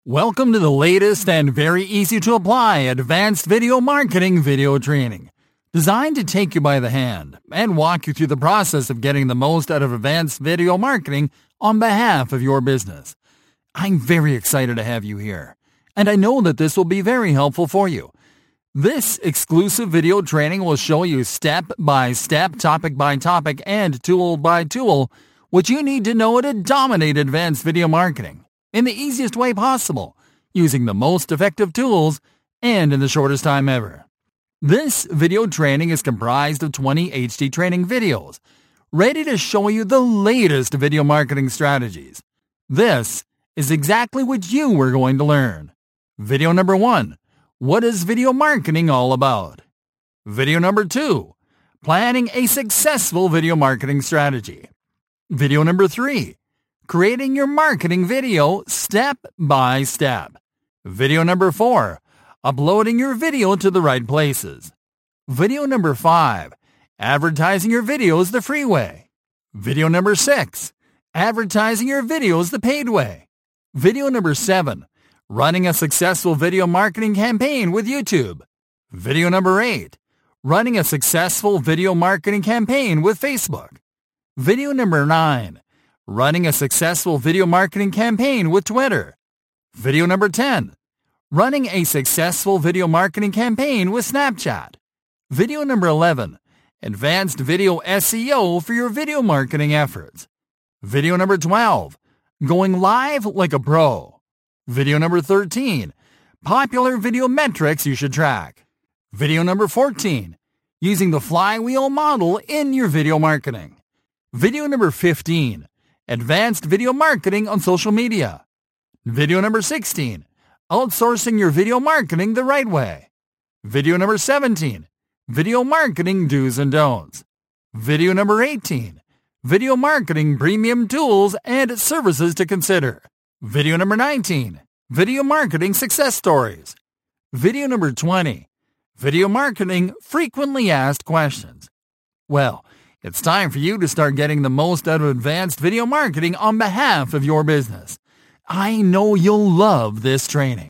Welcome to the latest and very easy to apply advanced video marketing video training, designed to take you by the hand and walk you through the process of getting the most out of advanced video marketing on behalf of your business. I'm very excited to have you here, and I know that this will be very helpful for you. This exclusive video training will show you step by step, topic by topic, and tool by tool what you need to know to dominate advanced video marketing in the easiest way possible, using the most effective tools and in the shortest time ever. This video training is comprised of 20 HD training videos, ready to show you the latest video marketing strategies. This is exactly what you were going to learn. Video number 1, what is video marketing all about? Video number 2, planning a successful video marketing strategy. Video number 3, creating your marketing video step by step. Video number 4, uploading your video to the right places. Video number 5, advertising your videos the free way. Video number 6, advertising your videos the paid way. Video number 7, running a successful video marketing campaign with YouTube. Video number 8, running a successful video marketing campaign with Facebook. Video number 9, running a successful video marketing campaign with Twitter. Video number 10, running a successful video marketing campaign with Snapchat. Video number 11, advanced video SEO for your video marketing efforts. Video number 12, going live like a pro. Video number 13, popular video metrics you should track. Video number 14, using the flywheel model in your video marketing. Video number 15, advanced video marketing on social media. Video number 16, outsourcing your video marketing the right way. Video number 17, video marketing do's and don'ts. Video number 18, video marketing premium tools and services to consider. Video number 19, video marketing success stories. Video number 20, video marketing frequently asked questions. Well, it's time for you to start getting the most out of advanced video marketing on behalf of your business. I know you'll love this training.